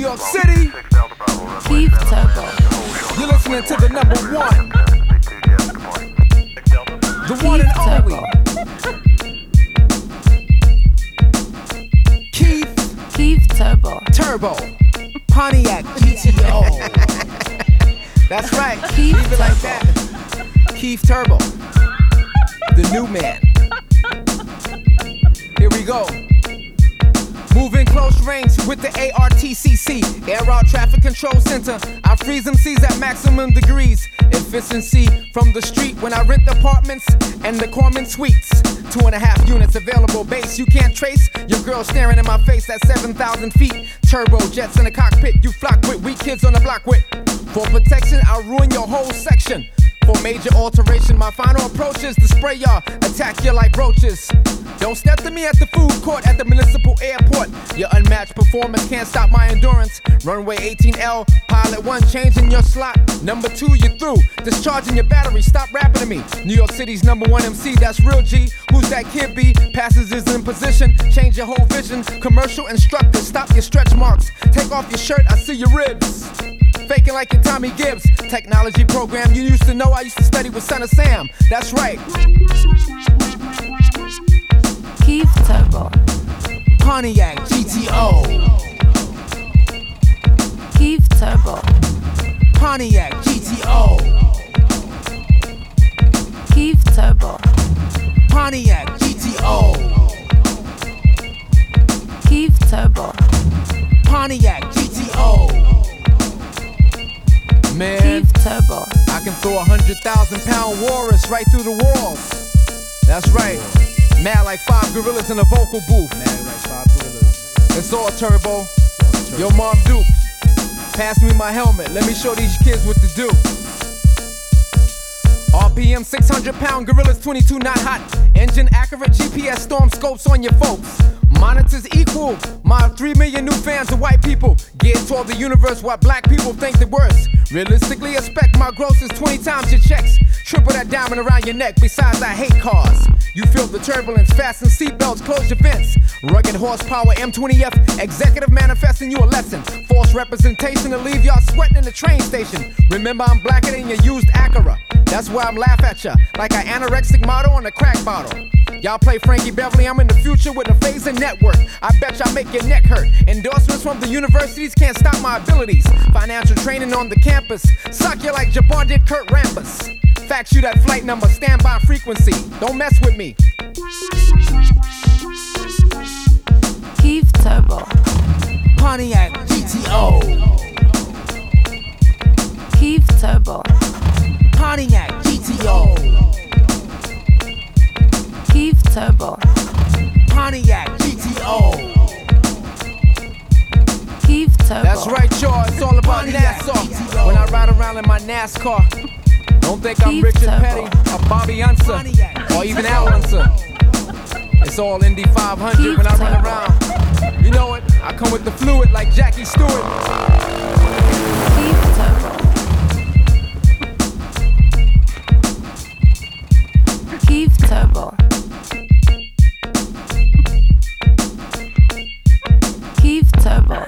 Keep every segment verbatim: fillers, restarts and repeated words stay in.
York City. Keith Turbo. You're listening to the number one, the one and only Keith Keith Turbo. Turbo Pontiac G T O. That's right, Keith leave it like that. Keith Turbo, the new man. Here we go. Moving close range with the A R T C C, Air Route Traffic Control Center. I freeze M Cs at maximum degrees. Efficiency from the street when I rent apartments and the Corman Suites. Two and a half units available base you can't trace. Your girl staring in my face at seven thousand feet. Turbo jets in the cockpit you flock with. Weak kids on the block with. For protection, I'll ruin your whole section. For major alteration, my final approach is to spray y'all, attack you like roaches. Don't step to me at the food court at the municipal airport. Your unmatched performance can't stop my endurance. Runway eighteen L, pilot one, changing your slot. Number two, you're through, discharging your battery. Stop rapping to me. New York City's number one M C, that's real G. Who's that kid B? Passengers in position, change your whole vision. Commercial instructor, stop your stretch marks. Take off your shirt, I see your ribs. Faking like you're Tommy Gibbs. Technology program you used to know. I used to study with Son of Sam. That's right. Keith Turbo. Pontiac G T O. Keith Turbo. Pontiac G T O. Keith Turbo. Pontiac G T O. Keith Turbo. Pontiac G T O. Man, Keith Turbo. I can throw a hundred thousand pound walrus right through the walls. That's right. Mad like five gorillas in a vocal booth. Mad like five gorillas. It's all turbo. Yo, Mom Dukes, pass me my helmet. Let me show these kids what to do. R P M six hundred pound gorillas, twenty-two not hot. Engine accurate, G P S storm scopes on your folks. Monitors equal my three million new fans of white people. Geared toward the universe while black people think the worst. Realistically, expect my gross is twenty times your checks. Triple that diamond around your neck. Besides, I hate cars. You feel the turbulence, fasten seatbelts, close your vents. Rugged horsepower, M twenty F, executive manifesting you a lesson. False representation to leave y'all sweating in the train station. Remember, I'm blacker than your used Acura. That's why I'm laugh at ya, like an anorexic model on a crack bottle. Y'all play Frankie Beverly, I'm in the future with a phasing network. I bet y'all make your neck hurt. Endorsements from the universities can't stop my abilities. Financial training on the campus, suck you like Jabbar did Kurt Rambis. Fax you that flight number, standby frequency. Don't mess with me. Keith Turbo. Pontiac G T O. Keith Turbo. Pontiac G T O. Keith Turbo. Pontiac G T O. Keith Turbo. That's right, y'all. It's all about NASCAR. When I ride around in my NASCAR, don't think I'm Keith Richard Turbo. Petty or Bobby Unser or even Al Unser. It's all Indy five hundred Keith when I run Turbo. around. You know it. I come with the fluid like Jackie Stewart. Keith Turbo. Keith Turbo. Keith Turbo.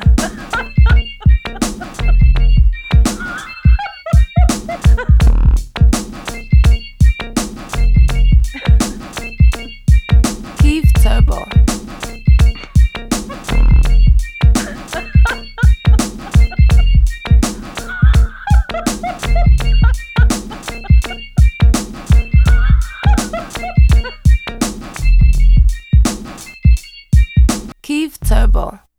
Keith Turbo. Keith Turbo.